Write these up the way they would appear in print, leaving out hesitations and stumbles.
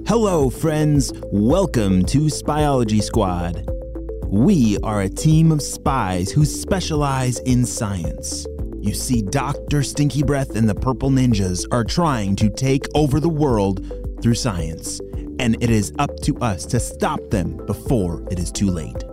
Hello, friends. Welcome to Spyology Squad. We are a team of spies who specialize in science. You see, Dr. Stinky Breath and the Purple Ninjas are trying to take over the world through science, and it is up to us to stop them before it is too late.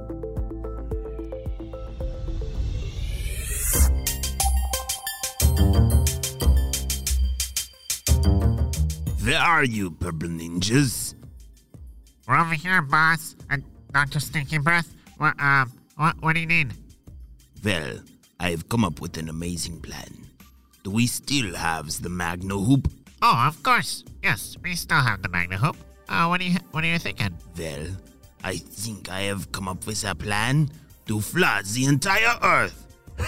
Where are you, Purple Ninjas? We're over here, boss. Dr. Stinky Breath. What do you need? Well, I have come up with an amazing plan. Do we still have the Magna Hoop? Oh, of course. Yes, we still have the Magna Hoop. What are you thinking? Well, I think I have come up with a plan to flood the entire Earth.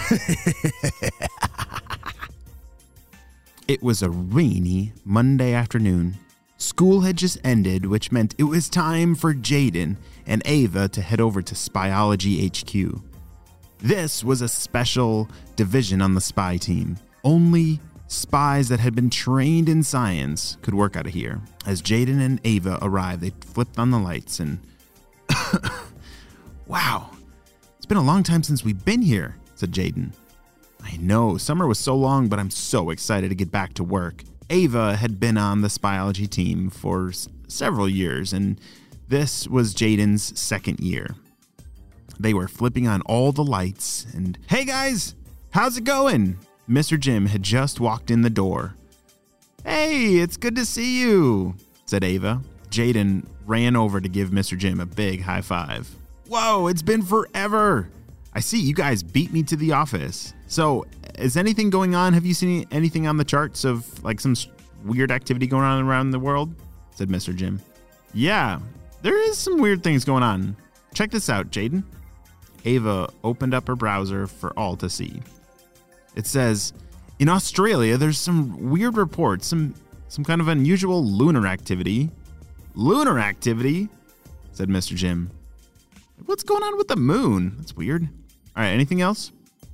It was a rainy Monday afternoon. School had just ended, which meant it was time for Jaden and Ava to head over to Spyology HQ. This was a special division on the spy team. Only spies that had been trained in science could work out of here. As Jaden and Ava arrived, they flipped on the lights and... Wow, it's been a long time since we've been here, said Jaden. I know, summer was so long, but I'm so excited to get back to work. Ava had been on the Spyology team for several years, and this was Jaden's second year. They were flipping on all the lights, and, "Hey guys, how's it going?" Mr. Jim had just walked in the door. "Hey, it's good to see you," said Ava. Jaden ran over to give Mr. Jim a big high five. "Whoa, it's been forever. I see you guys beat me to the office. So, is anything going on? Have you seen anything on the charts of like some weird activity going on around the world?" said Mr. Jim. "Yeah, there is some weird things going on. Check this out, Jaden." Ava opened up her browser for all to see. It says, in Australia, there's some weird reports, some kind of unusual lunar activity. "Lunar activity?" said Mr. Jim. "What's going on with the moon? That's weird. All right, anything else?"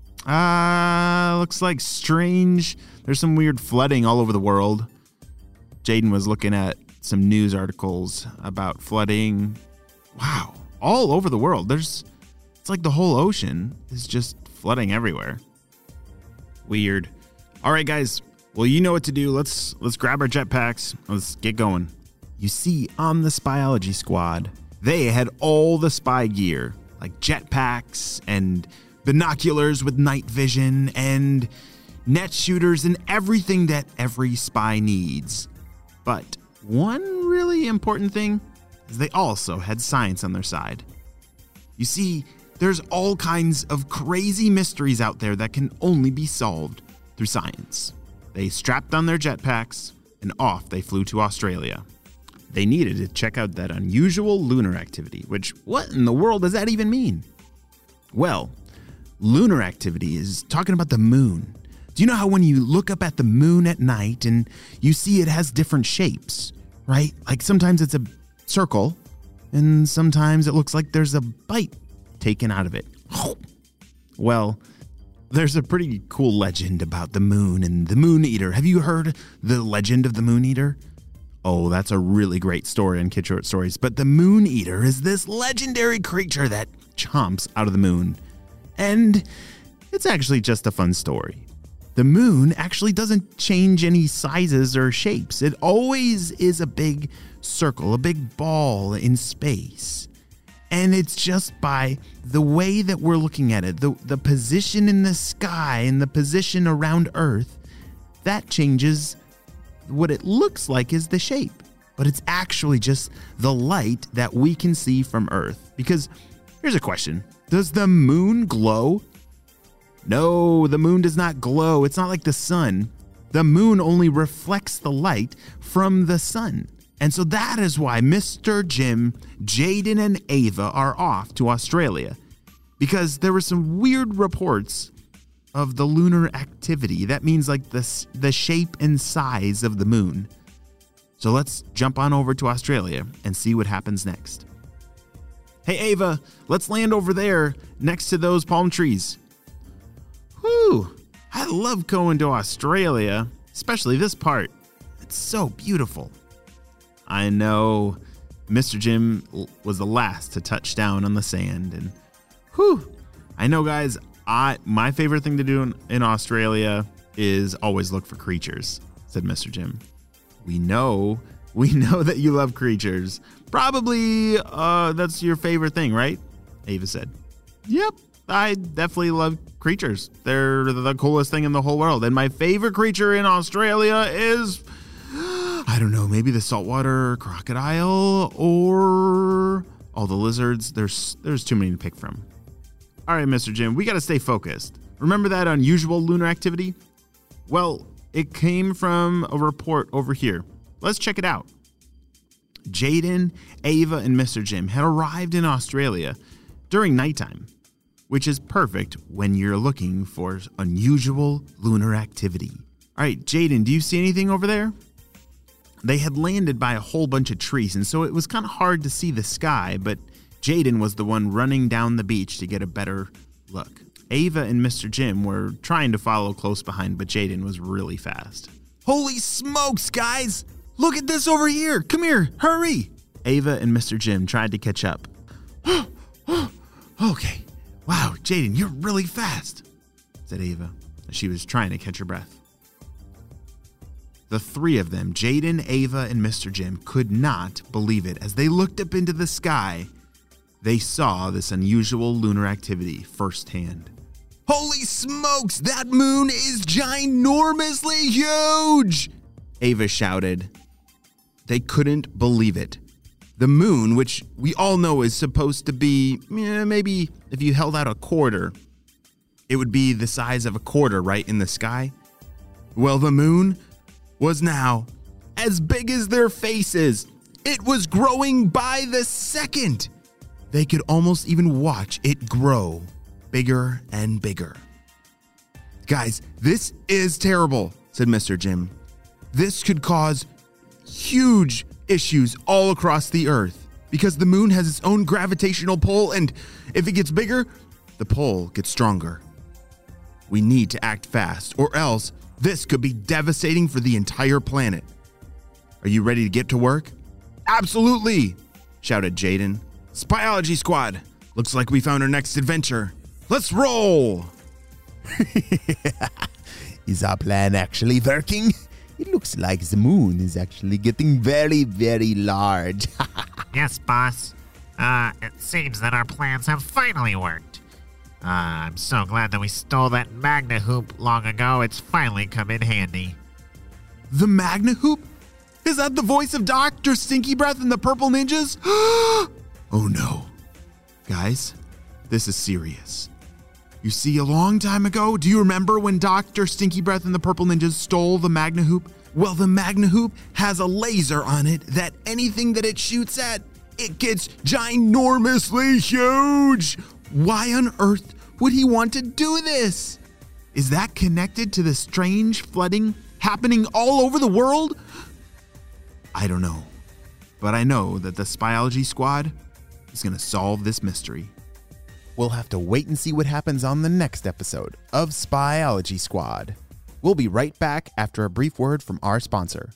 Looks like strange. There's some weird flooding all over the world. Jaden was looking at some news articles about flooding. Wow, all over the world. It's like the whole ocean is just flooding everywhere. Weird. All right, guys. Well, you know what to do. Let's grab our jetpacks. Let's get going. You see, on the Spyology Squad, they had all the spy gear, like jetpacks and binoculars with night vision and net shooters and everything that every spy needs. But one really important thing is they also had science on their side. You see, there's all kinds of crazy mysteries out there that can only be solved through science. They strapped on their jetpacks and off they flew to Australia. They needed to check out that unusual lunar activity, which, what in the world does that even mean? Well, lunar activity is talking about the moon. Do you know how when you look up at the moon at night and you see it has different shapes, right? Like sometimes it's a circle and sometimes it looks like there's a bite taken out of it. Well, there's a pretty cool legend about the moon and the Moon Eater. Have you heard the legend of the Moon Eater? Oh, that's a really great story on Kid Short Stories. But the Moon Eater is this legendary creature that chomps out of the moon. And it's actually just a fun story. The moon actually doesn't change any sizes or shapes. It always is a big circle, a big ball in space. And it's just by the way that we're looking at it, the position in the sky and the position around Earth, that changes what it looks like is the shape. But it's actually just the light that we can see from Earth. Because here's a question. Does the moon glow? No, the moon does not glow. It's not like the sun. The moon only reflects the light from the sun. And so that is why Mr. Jim, Jaden, and Ava are off to Australia. Because there were some weird reports of the lunar activity. That means like the shape and size of the moon. So let's jump on over to Australia and see what happens next. Hey, Ava, let's land over there next to those palm trees. Whew, I love going to Australia, especially this part. It's so beautiful. I know Mr. Jim was the last to touch down on the sand. And whew, I know, guys, my favorite thing to do in Australia is always look for creatures, said Mr. Jim. We know that you love creatures. Probably that's your favorite thing, right? Ava said. Yep, I definitely love creatures. They're the coolest thing in the whole world. And my favorite creature in Australia is, I don't know, maybe the saltwater crocodile or all the lizards. There's too many to pick from. All right, Mr. Jim, we got to stay focused. Remember that unusual lunar activity? Well, it came from a report over here. Let's check it out. Jaden, Ava, and Mr. Jim had arrived in Australia during nighttime, which is perfect when you're looking for unusual lunar activity. All right, Jaden, do you see anything over there? They had landed by a whole bunch of trees, and so it was kind of hard to see the sky, but Jaden was the one running down the beach to get a better look. Ava and Mr. Jim were trying to follow close behind, but Jaden was really fast. Holy smokes, guys! Look at this over here! Come here, hurry! Ava and Mr. Jim tried to catch up. Okay. Wow, Jaden, you're really fast, said Ava as she was trying to catch her breath. The three of them, Jaden, Ava, and Mr. Jim, could not believe it. As they looked up into the sky, they saw this unusual lunar activity firsthand. Holy smokes, that moon is ginormously huge! Ava shouted. They couldn't believe it. The moon, which we all know is supposed to be, maybe if you held out a quarter, it would be the size of a quarter right in the sky. Well, the moon was now as big as their faces. It was growing by the second. They could almost even watch it grow bigger and bigger. Guys, this is terrible, said Mr. Jim. This could cause huge issues all across the earth because the moon has its own gravitational pull, and if it gets bigger, the pull gets stronger. We need to act fast, or else this could be devastating for the entire planet. Are you ready to get to work? Absolutely, shouted Jaden. Spyology Squad, looks like we found our next adventure. Let's roll! Is our plan actually working? It looks like the moon is actually getting very, very large. Yes, boss. It seems that our plans have finally worked. I'm so glad that we stole that Magna Hoop long ago. It's finally come in handy. The Magna Hoop? Is that the voice of Dr. Stinky Breath and the Purple Ninjas? Oh no. Guys, this is serious. You see, a long time ago, do you remember when Dr. Stinky Breath and the Purple Ninjas stole the Magna Hoop? Well, the Magna Hoop has a laser on it that anything that it shoots at, it gets ginormously huge. Why on earth would he want to do this? Is that connected to the strange flooding happening all over the world? I don't know, but I know that the Spyology Squad is going to solve this mystery. We'll have to wait and see what happens on the next episode of Spyology Squad. We'll be right back after a brief word from our sponsor.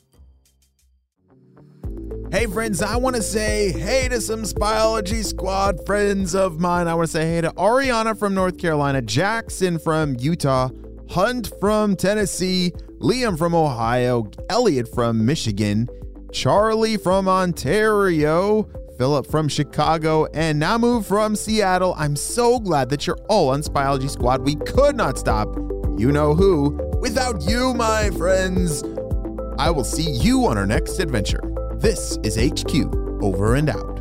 Hey friends, I want to say hey to some Spyology Squad friends of mine. I want to say hey to Ariana from North Carolina, Jackson from Utah, Hunt from Tennessee, Liam from Ohio, Elliot from Michigan, Charlie from Ontario, Philip from Chicago, and Namu from Seattle. I'm so glad that you're all on Spyology Squad. We could not stop you know who without you, my friends. I will see you on our next adventure. This is HQ, over and out.